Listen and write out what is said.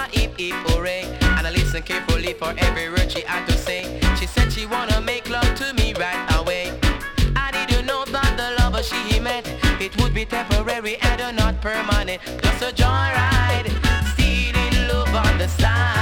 hip hip hooray. And I listen carefully for every word she had to say. She said she wanna make love to me right away. I didn't know that the lover she met, it would be temporary and not permanent. Just a joyride, stealing love on the side.